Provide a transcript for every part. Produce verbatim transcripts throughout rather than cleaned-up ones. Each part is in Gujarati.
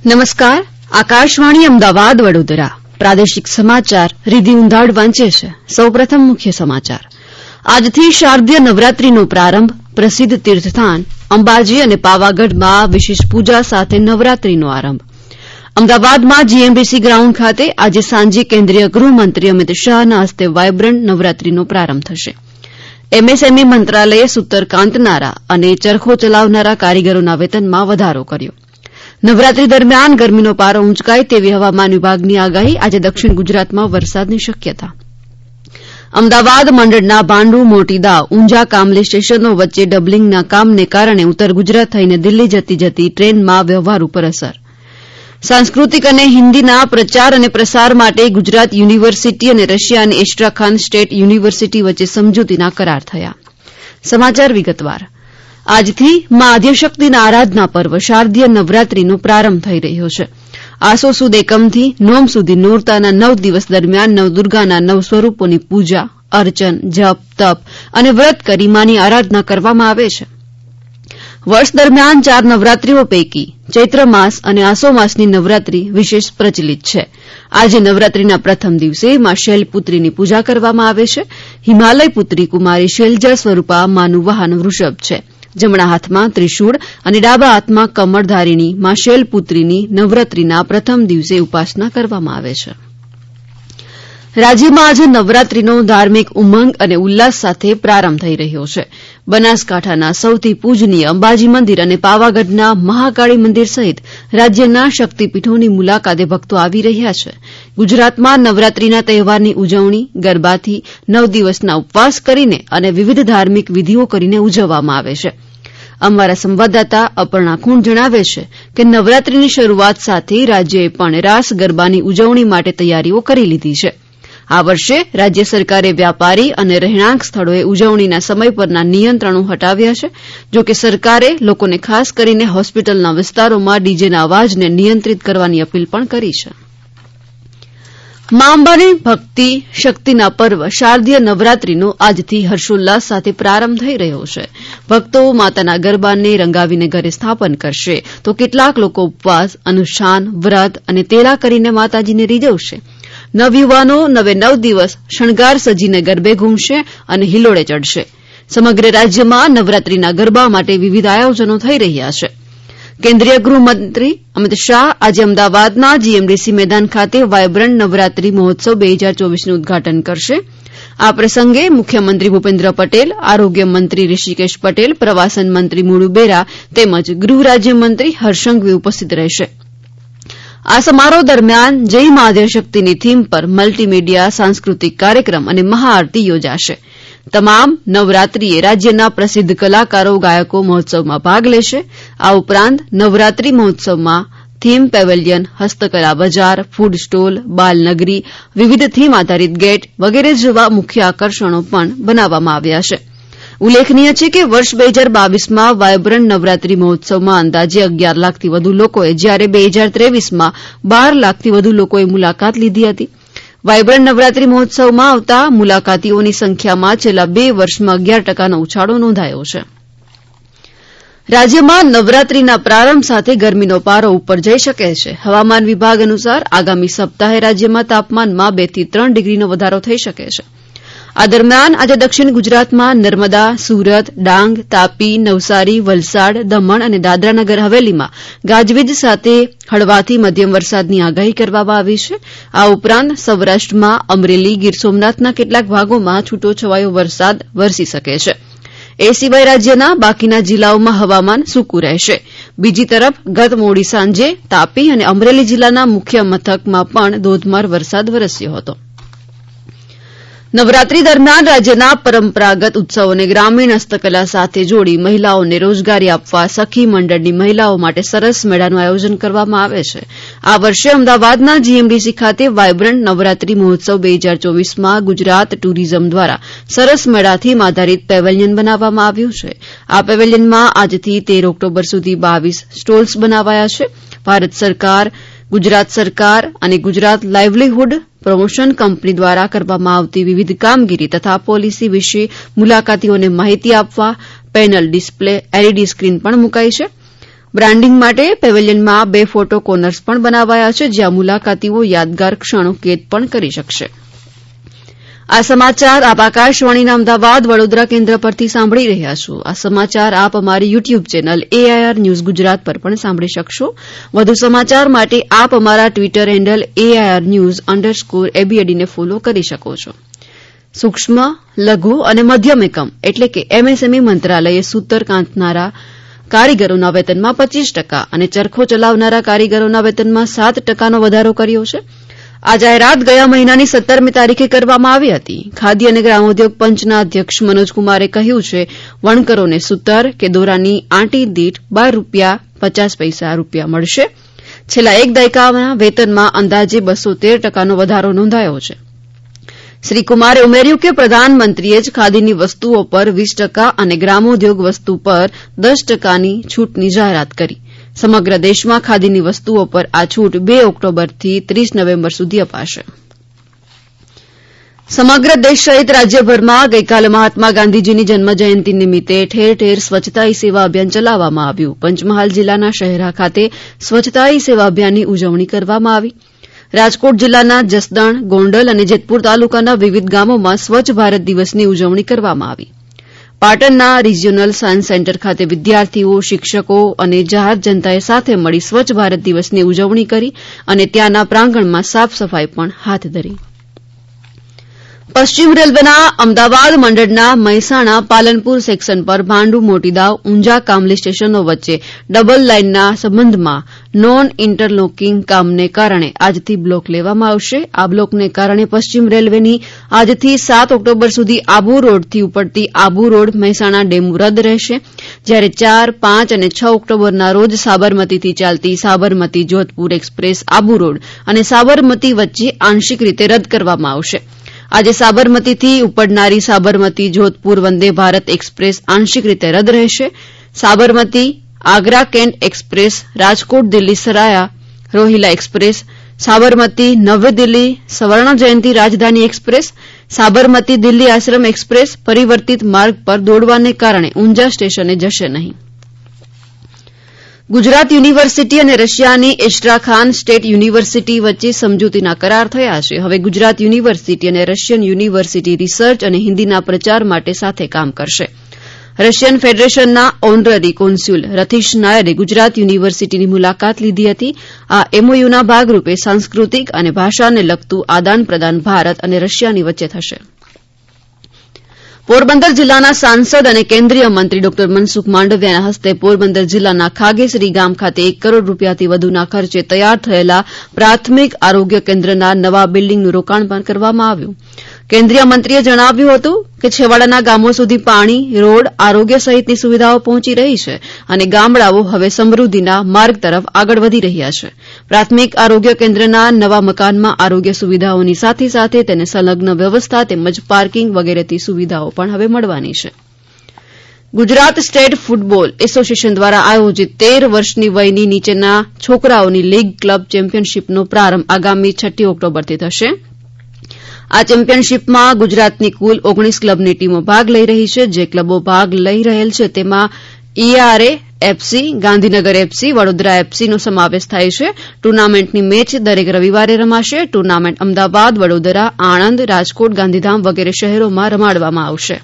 નમસ્કાર. આકાશવાણી અમદાવાદ વડોદરા પ્રાદેશિક સમાચાર રીધી ઉંધાડ વાંચે છે. સૌપ્રથમ મુખ્ય સમાચાર. આજથી શારદીય નવરાત્રીનો પ્રારંભ. પ્રસિદ્ધ તીર્થસ્થાન અંબાજી અને પાવાગઢમાં વિશેષ પૂજા સાથે નવરાત્રીનો આરંભ. અમદાવાદમાં જીએમડીસી ગ્રાઉન્ડ ખાતે આજે સાંજે કેન્દ્રીય ગૃહમંત્રી અમિત શાહના હસ્તે વાયબ્રન્ટ નવરાત્રીનો પ્રારંભ થશે. એમએસએમઈ મંત્રાલયે સૂતર કાંતનારા અને ચરખો ચલાવનારા કારીગરોના વેતનમાં વધારો કર્યો. નવરાત્રી દરમિયાન ગરમીનો પારો ઊંચકાય તેવી હવામાન વિભાગની આગાહી. આજે દક્ષિણ ગુજરાતમાં વરસાદની શક્યતા. અમદાવાદ મંડળના ભાંડુ મોટી દાવ ઊંઝા કામલી સ્ટેશનો વચ્ચે ડબલિંગના કામને કારણે ઉત્તર ગુજરાત થઈને દિલ્હી જતી જતી ટ્રેનમાં વ્યવહાર ઉપર અસર. સાંસ્કૃતિક અને હિન્દીના પ્રચાર અને પ્રસાર માટે ગુજરાત યુનિવર્સિટી અને રશિયાની એસ્ટ્રાખાન સ્ટેટ યુનિવર્સિટી વચ્ચે સમજૂતીના કરાર થયા. સમાચાર વિગતવાર. આજથી મા આદ્યશક્તિના આરાધના પર્વ શારદીય નવરાત્રીનો પ્રારંભ થઈ રહ્યો છે. આસો સુદ એકમથી નોમ સુધી નોરતાના નવ દિવસ દરમિયાન નવદુર્ગાના નવ સ્વરૂપોની પૂજા, અર્ચન, જપ, તપ અને વ્રત કરી માની આરાધના કરવામાં આવે છે. વર્ષ દરમિયાન ચાર નવરાત્રીઓ પૈકી ચૈત્ર માસ અને આસો માસની નવરાત્રી વિશેષ પ્રચલિત છે. આજે નવરાત્રીના પ્રથમ દિવસે મા શૈલપુત્રીની પૂજા કરવામાં આવે છે. હિમાલય પુત્રી કુમારી શૈલજા સ્વરૂપા માનું વાહન વૃષભ છે. જમણા હાથમાં ત્રિશૂળ અને ડાબા હાથમાં કમળધારીણી મા શૈલપુત્રીની નવરાત્રીના પ્રથમ દિવસે ઉપાસના કરવામાં આવે છે. રાજ્યમાં આજે નવરાત્રીનો ધાર્મિક ઉમંગ અને ઉલ્લાસ સાથે પ્રારંભ થઈ રહ્યો છે. બનાસકાંઠાના સૌથી પૂજનીય અંબાજી મંદિર અને પાવાગઢના મહાકાળી મંદિર સહિત રાજ્યના શક્તિપીઠોની મુલાકાતે ભક્તો આવી રહ્યા છે. ગુજરાતમાં નવરાત્રીના તહેવારની ઉજવણી ગરબાથી નવ દિવસના ઉપવાસ કરીને અને વિવિધ ધાર્મિક વિધિઓ કરીને ઉજવવામાં આવે છે. અમારા સંવાદદાતા અપર્ણા ખૂંટ જણાવે છે કે નવરાત્રીની શરૂઆત સાથે રાજ્યએ પણ રાસ ગરબાની ઉજવણી માટે તૈયારીઓ કરી લીધી છે. આ વર્ષે રાજ્ય સરકારે વ્યાપારી અને રહેણાંક સ્થળોએ ઉજવણીના સમય પરના નિયંત્રણો હટાવ્યા છે. જો કે સરકારે લોકોને ખાસ કરીને હોસ્પિટલના વિસ્તારોમાં ડીજેના અવાજને નિયંત્રિત કરવાની અપીલ પણ કરી છે. મા અંબાની ભક્તિ શક્તિના પર્વ શારદીય નવરાત્રીનો આજથી હર્ષોલ્લાસ સાથે પ્રારંભ થઈ રહ્યો છે. ભક્તો માતાના ગરબાને રંગાવીને ઘરે સ્થાપન કરશે તો કેટલાક લોકો ઉપવાસ, અનુષ્ઠાન, વ્રત અને તેડા કરીને માતાજીને રીઝવશે. નવયુવાનો નવે નવ દિવસ શણગાર સજીને ગરબે ઘૂમશે અને હિલોળે ચડશે. સમગ્ર રાજ્યમાં નવરાત્રીના ગરબા માટે વિવિધ આયોજનો થઈ રહ્યા છે. કેન્દ્રીય ગૃહમંત્રી અમિત શાહ આજે અમદાવાદના જીએમડીસી મેદાન ખાતે વાયબ્રન્ટ નવરાત્રી મહોત્સવ બે હજાર ચોવીસનું ઉદઘાટન કરશે. આ પ્રસંગે મુખ્યમંત્રી ભૂપેન્દ્ર પટેલ, આરોગ્ય મંત્રી ઋષિકેશ પટેલ, પ્રવાસન મંત્રી મુળુ બેરા તેમજ ગૃહ રાજ્યમંત્રી હર્ષ સંઘવી ઉપસ્થિત રહેશે. આ સમારોહ દરમિયાન જય મા આદ્યશક્તિની થીમ પર મલ્ટીમીડિયા સાંસ્કૃતિક કાર્યક્રમ અને મહાઆરતી યોજાશે. તમામ નવરાત્રીએ રાજ્યના પ્રસિદ્ધ કલાકારો ગાયકો મહોત્સવમાં ભાગ લેશે. આ ઉપરાંત નવરાત્રી મહોત્સવમાં થીમ પેવેલિયન, હસ્તકલા બજાર, ફૂડ સ્ટોલ, બાલનગરી, વિવિધ થીમ આધારિત ગેટ વગેરે જેવા મુખ્ય આકર્ષણો પણ બનાવવામાં આવ્યા છે. ઉલ્લેખનીય છે કે વર્ષ બે હજાર બાવીસમાં વાયબ્રન્ટ નવરાત્રી મહોત્સવમાં અંદાજે અગિયાર લાખથી વધુ લોકોએ જ્યારે બે હજાર ત્રેવીસમાં બાર લાખથી વધુ લોકોએ મુલાકાત લીધી હતી. વાયબ્રન્ટ નવરાત્રી મહોત્સવમાં આવતા મુલાકાતીઓની સંખ્યામાં છેલ્લા બે વર્ષમાં અગિયાર ટકાનો ઉછાળો નોંધાયો છે. રાજ્યમાં નવરાત્રીના પ્રારંભ સાથે ગરમીનો પારો ઉપર જઈ શકે છે. હવામાન વિભાગ અનુસાર આગામી સપ્તાહે રાજ્યમાં તાપમાનમાં બે થી ત્રણ ડિગ્રીનો વધારો થઈ શકે છે. આ દરમિયાન આજે દક્ષિણ ગુજરાતમાં નર્મદા, સુરત, ડાંગ, તાપી, નવસારી, વલસાડ, દમણ અને દાદરાનગર હવેલીમાં ગાજવીજ સાથે હળવાથી મધ્યમ વરસાદની આગાહી કરવામાં આવી છે. આ ઉપરાંત સૌરાષ્ટ્રમાં અમરેલી, ગીર સોમનાથના કેટલાક ભાગોમાં છૂટોછવાયો વરસાદ વરસી શકે છે. એ સિવાય રાજ્યના બાકીના જિલ્લાઓમાં હવામાન સૂકું રહેશે. બીજી તરફ ગત મોડી સાંજે તાપી અને અમરેલી જિલ્લાના મુખ્ય મથકમાં પણ ધોધમાર વરસાદ વરસ્યો હતો. નવરાત્રી દરમિયાન રાજ્યના પરંપરાગત ઉત્સવોને ગ્રામીણ હસ્તકલા સાથે જોડી મહિલાઓને રોજગારી આપવા સખી મંડળની મહિલાઓ માટે સરસ મેળાનું આયોજન કરવામાં આવે છે. આ વર્ષે અમદાવાદના જીએમડીસી ખાતે વાયબ્રન્ટ નવરાત્રી મહોત્સવ બે હજાર ચોવીસમાં ગુજરાત ટુરિઝમ દ્વારા સરસ મેળા થીમ આધારિત પેવેલિયન બનાવવામાં આવ્યું છે. આ પેવેલિયનમાં આજથી તેર ઓક્ટોબર સુધી બાવીસ સ્ટોલ્સ બનાવાયા છે. ભારત સરકાર, ગુજરાત સરકાર અને ગુજરાત લાઇવલીહુડ પ્રમોશન કંપની દ્વારા કરવામાં આવતી વિવિધ કામગીરી તથા પોલિસી વિશે મુલાકાતીઓને માહિતી આપવા પેનલ ડિસ્પ્લે, એલઈડી સ્ક્રીન પણ મુકાઈ છે. બ્રાન્ડિંગ માટે પેવેલિયનમાં બે ફોટો કોર્નર્સ પણ બનાવાયા છે, જ્યાં મુલાકાતીઓ યાદગાર ક્ષણો કેદ પણ કરી શકશે. આ સમાચાર આપ આકાશવાણીના અમદાવાદ વડોદરા કેન્દ્ર પરથી સાંભળી રહ્યા છો. આ સમાચાર આપ અમારી YouTube channel AIR news Gujarat પર પણ સાંભળી શકશો. વધુ સમાચાર માટે આપ અમારા Twitter handle AIR news underscore એબીએડીને ફોલો કરી શકો છો. સૂક્ષ્મ, લઘુ અને મધ્યમ એકમ એટલે કે એમએસએમઈ મંત્રાલયે સૂતર કાંતનારા કારીગરોના વેતનમાં પચીસ ટકા અને ચરખો ચલાવનારા કારીગરોના વેતનમાં સાત ટકાનો વધારો કર્યો છે. આ જાહેરાત ગયા મહિનાની સત્તરમી તારીખે કરવામાં આવી હતી. ખાદી અને ગ્રામોદ્યોગ પંચના અધ્યક્ષ મનોજકુમારે કહ્યું છે, વણકરોને સૂતર કે દોરાની આંટી દીઠ બાર રૂપિયા પચાસ પૈસા રૂપિયા મળશે. છેલ્લા એક દાયકામાં વેતનમાં અંદાજે બસો તેર ટકાનો વધારો નોંધાયો છે. શ્રી કુમારે ઉમેર્યું કે પ્રધાનમંત્રીએ જ ખાદીની વસ્તુઓ પર વીસ ટકા અને ગ્રામોદ્યોગ વસ્તુ પર દસ ટકાની છૂટની જાહેરાત કરી. સમગ્ર દેશમાં ખાદીની વસ્તુઓ પર આ છૂટ બે ઓક્ટોબરથી ત્રીસ નવેમ્બર સુધી અપાશે. સમગ્ર દેશ સહિત રાજ્યભરમાં ગઈકાલે મહાત્મા ગાંધીજીની જન્મજયંતિ નિમિત્તે ઠેર ઠેર સ્વચ્છતા હી સેવા અભિયાન ચલાવવામાં આવ્યું. પંચમહાલ જિલ્લાના શહેરા ખાતે સ્વચ્છતા હી સેવા અભિયાનની ઉજવણી કરવામાં આવી. રાજકોટ જિલ્લાના જસદણ, ગોંડલ અને જેતપુર તાલુકાના વિવિધ ગામોમાં સ્વચ્છ ભારત દિવસની ઉજવણી કરવામાં આવી. પાટણના રિજિયોનલ સાયન્સ સેન્ટર ખાતે વિદ્યાર્થીઓ, શિક્ષકો અને જાહેર જનતાએ સાથે મળી સ્વચ્છ ભારત દિવસની ઉજવણી કરી અને ત્યાંના પ્રાંગણમાં સાફ સફાઈ પણ હાથ ધરી. પશ્ચિમ રેલવેના અમદાવાદ મંડળના મહેસાણા પાલનપુર સેક્શન પર ભાંડુ મોટીદાવ ઊંઝા કામલી સ્ટેશનો વચ્ચે ડબલ લાઇનના સંબંધમાં નોન ઇન્ટરલોકિંગ કામને કારણે આજથી બ્લોક લેવામાં આવશે. આ બ્લોકને કારણે પશ્ચિમ રેલવેની આજથી સાત ઓક્ટોબર સુધી આબુ રોડથી ઉપડતી આબુ રોડ મહેસાણા ડેમુ રદ રહેશે, જ્યારે ચાર, પાંચ અને છ ઓક્ટોબરના રોજ સાબરમતીથી ચાલતી સાબરમતી જોધપુર એક્સપ્રેસ આબુ રોડ અને સાબરમતી વચ્ચે આંશિક રીતે રદ કરવામાં આવશે. આજે સાબરમતીથી ઉપડનારી સાબરમતી જોધપુર વંદે ભારત એક્સપ્રેસ આંશિક રીતે રદ રહેશે. Sabarmati Agra cantt express, Rajkot Delhi Sarai Rohilla express, Sabarmati નવી દિલ્હી સ્વર્ણ જયંતિ રાજધાની એક્સપ્રેસ, સાબરમતી દિલ્હી આશ્રમ એક્સપ્રેસ પરિવર્તિત માર્ગ પર દોડવાને કારણે ઊંઝા સ્ટેશને જશે નહીં. ગુજરાત યુનિવર્સિટી અને રશિયાની એસ્ટ્રાખાન સ્ટેટ યુનિવર્સિટી વચ્ચે સમજૂતીના કરાર થયા છે. હવે ગુજરાત યુનિવર્સિટી અને રશિયન યુનિવર્સિટી રિસર્ચ અને હિન્દીના પ્રચાર માટે સાથે કામ કરશે. રશિયન ફેડરેશનના ઓનરરી કોન્સ્યુલ રથીશ નાયરે ગુજરાત યુનિવર્સિટીની મુલાકાત લીધી હતી. આ એમઓયુના ભાગરૂપે સાંસ્કૃતિક અને ભાષાને લગતું આદાન પ્રદાન ભારત અને રશિયાની વચ્ચે થશે. પોરબંદર જિલ્લાના સાંસદ અને કેન્દ્રીય મંત્રી ડોક્ટર મનસુખ માંડવિયાના હસ્તે પોરબંદર જિલ્લાના ખાગેસરી ગામ ખાતે એક કરોડ રૂપિયાથી વધુના ખર્ચે તૈયાર થયેલા પ્રાથમિક આરોગ્ય કેન્દ્રના નવા બિલ્ડીંગનું રોકાણ પણ કરવામાં આવ્યું. કેન્દ્રીય મંત્રીએ જણાવ્યું હતું કે છેવાડાના ગામો સુધી પાણી, રોડ, આરોગ્ય સહિતની સુવિધાઓ પહોંચી રહી છે અને ગામડાઓ હવે સમૃદ્ધિના માર્ગ તરફ આગળ વધી રહ્યા છે. પ્રાથમિક આરોગ્ય કેન્દ્રના નવા મકાનમાં આરોગ્ય સુવિધાઓની સાથે સાથે તેને સંલગ્ન વ્યવસ્થા તેમજ પાર્કિંગ વગેરેની સુવિધાઓ પણ હવે મળવાની છે. ગુજરાત સ્ટેટ ફૂટબોલ એસોસિએશન દ્વારા આયોજિત તેર વર્ષની વયની નીચેના છોકરાઓની લીગ ક્લબ ચેમ્પિયનશીપનો પ્રારંભ આગામી છઠ્ઠી ઓક્ટોબરથી થશે. આ ચેમ્પિયનશીપમાં ગુજરાતની કુલ ઓગણીસ ક્લબની ટીમો ભાગ લઈ રહી છે. જે ક્લબો ભાગ લઈ રહેલ છે તેમાં ERA FC, Gandhinagar FC, Vadodara એફસીનો સમાવેશ થાય છે. ટુર્નામેન્ટની મેચ દરેક રવિવારે રમાશે. ટુર્નામેન્ટ અમદાવાદ, વડોદરા, આણંદ, રાજકોટ, ગાંધીધામ વગેરે શહેરોમાં રમાડવામાં આવશે.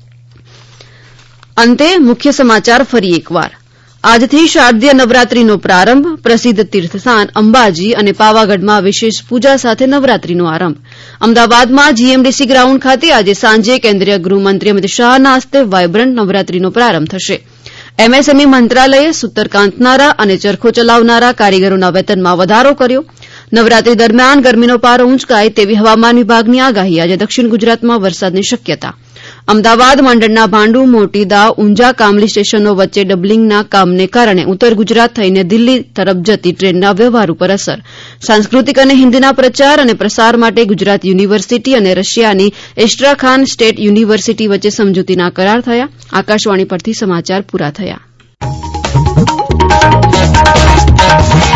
અંતે મુખ્ય સમાચાર ફરી એકવાર. આજથી શારદીય નવરાત્રીનો પ્રારંભ. પ્રસિદ્ધ તીર્થસ્થાન અંબાજી અને પાવાગઢમાં વિશેષ પૂજા સાથે નવરાત્રીનો આરંભ. અમદાવાદમાં જીએમડીસી ગ્રાઉન્ડ ખાતે આજે સાંજે કેન્દ્રીય ગૃહમંત્રી અમિત શાહના હસ્તે વાયબ્રન્ટ નવરાત્રીનો પ્રારંભ થશે. એમએસએમઈ મંત્રાલયે સૂતર કાંતનારા અને ચરખો ચલાવનારા કારીગરોના વેતનમાં વધારો કર્યો. નવરાત્રી દરમિયાન ગરમીનો પારો ઊંચકાય તેવી હવામાન વિભાગની આગાહી. આજે દક્ષિણ ગુજરાતમાં વરસાદની શક્યતા. અમદાવાદ મંડળના ભાંડુ, મોટીદાવ, ઊંઝા કામલી સ્ટેશનો વચ્ચે ડબલિંગના કામને કારણે ઉત્તર ગુજરાત થઈને દિલ્હી તરફ જતી ટ્રેનના વ્યવહાર ઉપર અસર. સાંસ્કૃતિક અને હિન્દીના પ્રચાર અને પ્રસાર માટે ગુજરાત યુનિવર્સિટી અને રશિયાની એસ્ટ્રાખાન સ્ટેટ યુનિવર્સિટી વચ્ચે સમજૂતીના કરાર થયા. આકાશવાણી પરથી સમાચાર પૂરા થયા.